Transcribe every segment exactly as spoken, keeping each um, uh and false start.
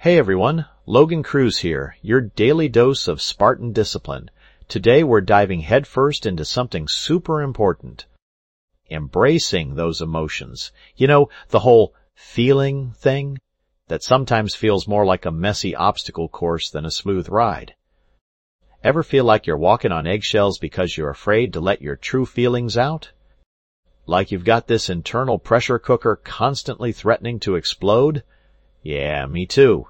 Hey everyone, Logan Cruz here, your daily dose of Spartan discipline. Today we're diving headfirst into something super important. Embracing those emotions. You know, the whole feeling thing that sometimes feels more like a messy obstacle course than a smooth ride. Ever feel like you're walking on eggshells because you're afraid to let your true feelings out? Like you've got this internal pressure cooker constantly threatening to explode? Yeah, me too.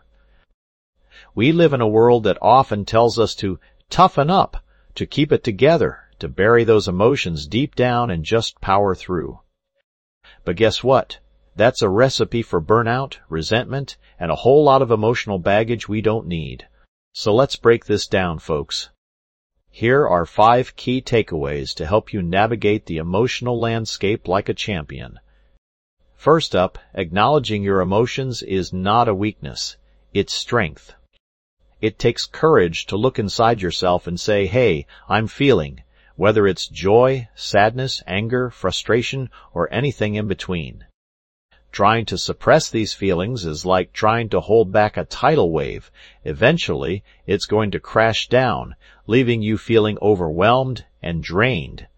We live in a world that often tells us to toughen up, to keep it together, to bury those emotions deep down and just power through. But guess what? That's a recipe for burnout, resentment, and a whole lot of emotional baggage we don't need. So let's break this down, folks. Here are five key takeaways to help you navigate the emotional landscape like a champion. First up, acknowledging your emotions is not a weakness. It's strength. It takes courage to look inside yourself and say, hey, I'm feeling, whether it's joy, sadness, anger, frustration, or anything in between. Trying to suppress these feelings is like trying to hold back a tidal wave. Eventually, it's going to crash down, leaving you feeling overwhelmed and drained.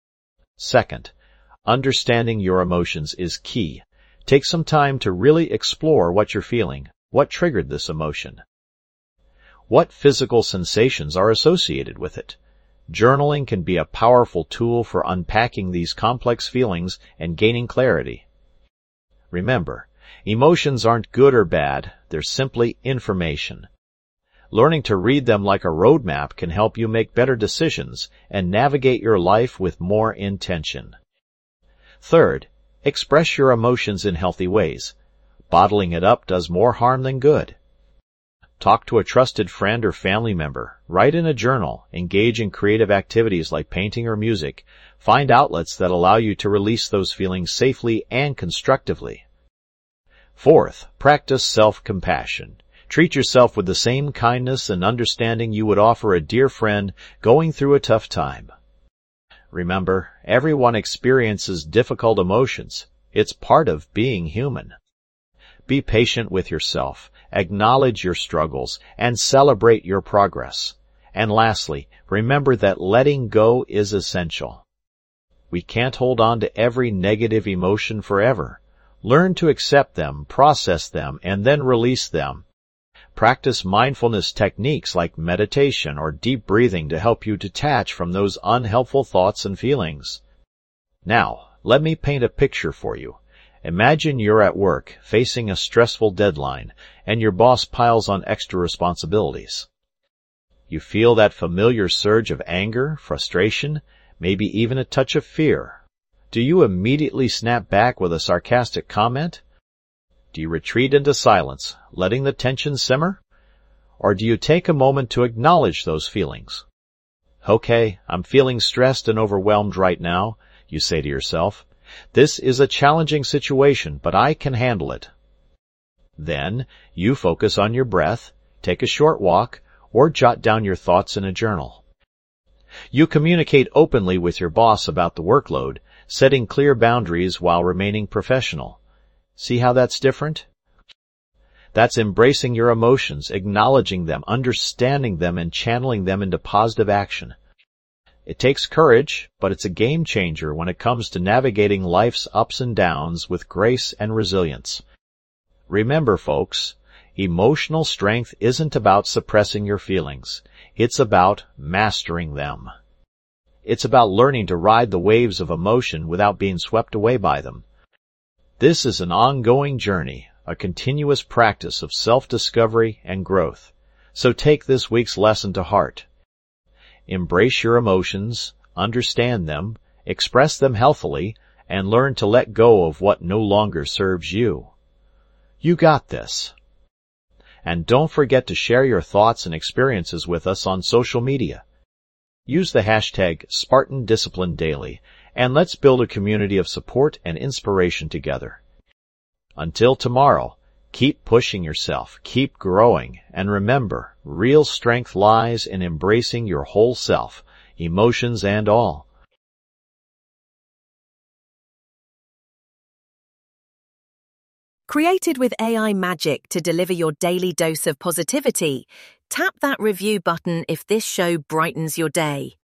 Second, understanding your emotions is key. Take some time to really explore what you're feeling. What triggered this emotion? What physical sensations are associated with it? Journaling can be a powerful tool for unpacking these complex feelings and gaining clarity. Remember, emotions aren't good or bad, they're simply information. Learning to read them like a roadmap can help you make better decisions and navigate your life with more intention. Third, express your emotions in healthy ways. Bottling it up does more harm than good. Talk to a trusted friend or family member. Write in a journal. Engage in creative activities like painting or music. Find outlets that allow you to release those feelings safely and constructively. Fourth, practice self-compassion. Treat yourself with the same kindness and understanding you would offer a dear friend going through a tough time. Remember, everyone experiences difficult emotions. It's part of being human. Be patient with yourself, acknowledge your struggles, and celebrate your progress. And lastly, remember that letting go is essential. We can't hold on to every negative emotion forever. Learn to accept them, process them, and then release them. Practice mindfulness techniques like meditation or deep breathing to help you detach from those unhelpful thoughts and feelings. Now, let me paint a picture for you. Imagine you're at work, facing a stressful deadline, and your boss piles on extra responsibilities. You feel that familiar surge of anger, frustration, maybe even a touch of fear. Do you immediately snap back with a sarcastic comment? Do you retreat into silence, letting the tension simmer? Or do you take a moment to acknowledge those feelings? Okay, I'm feeling stressed and overwhelmed right now, you say to yourself. This is a challenging situation, but I can handle it. Then, you focus on your breath, take a short walk, or jot down your thoughts in a journal. You communicate openly with your boss about the workload, setting clear boundaries while remaining professional. See how that's different? That's embracing your emotions, acknowledging them, understanding them, and channeling them into positive action. It takes courage, but it's a game changer when it comes to navigating life's ups and downs with grace and resilience. Remember, folks, emotional strength isn't about suppressing your feelings. It's about mastering them. It's about learning to ride the waves of emotion without being swept away by them. This is an ongoing journey, a continuous practice of self-discovery and growth. So take this week's lesson to heart. Embrace your emotions, understand them, express them healthily, and learn to let go of what no longer serves you. You got this. And don't forget to share your thoughts and experiences with us on social media. Use the hashtag Spartan Discipline Daily, and let's build a community of support and inspiration together. Until tomorrow, keep pushing yourself, keep growing, and remember, real strength lies in embracing your whole self, emotions and all. Created with A I magic to deliver your daily dose of positivity, tap that review button if this show brightens your day.